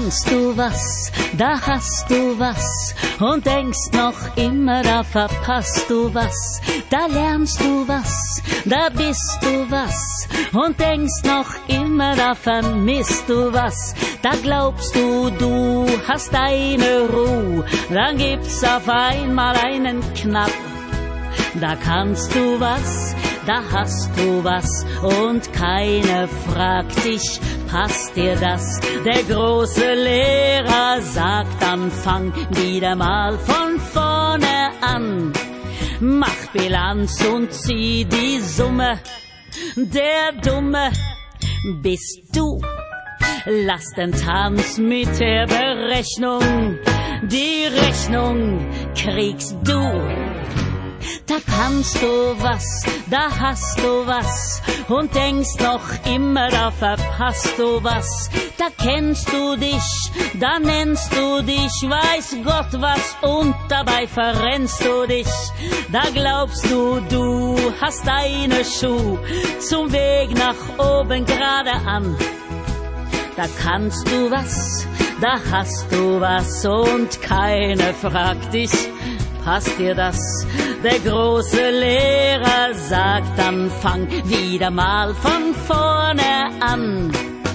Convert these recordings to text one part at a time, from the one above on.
kannst du was, da hast du was und denkst noch immer, da verpasst du was. Da lernst du was, da bist du was und denkst noch immer, da vermisst du was. Da glaubst du, du hast deine Ruhe, dann gibt's auf einmal einen Knapp. Da kannst du was, da hast du was und keiner fragt dich, passt dir das? Der große Lehrer sagt dann, fang wieder mal von vorne an. Mach Bilanz und zieh die Summe, der Dumme bist du. Lass den Tanz mit der Berechnung, die Rechnung kriegst du. Da kannst du was, da hast du was und denkst noch immer, da verpasst du was. Da kennst du dich, da nennst du dich, weiß Gott was und dabei verrennst du dich. Da glaubst du, du hast deine Schuh zum Weg nach oben gerade an. Da kannst du was, da hast du was und keiner fragt dich, passt dir das? Der große Lehrer sagt dann, fang wieder mal von vorne an.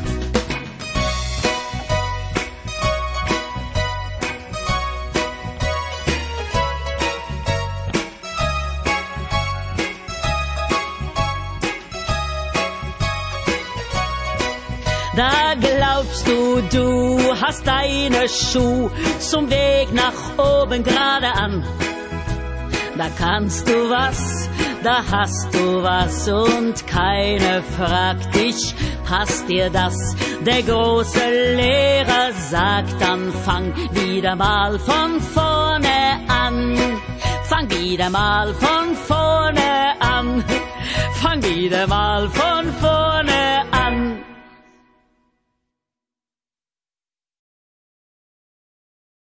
Da glaubst du, du hast deine Schuh zum Weg nach oben gerade an. Da kannst du was, da hast du was und keiner fragt dich, passt dir das? Der große Lehrer sagt dann, fang wieder mal von vorne an. Fang wieder mal von vorne an. Fang wieder mal von vorne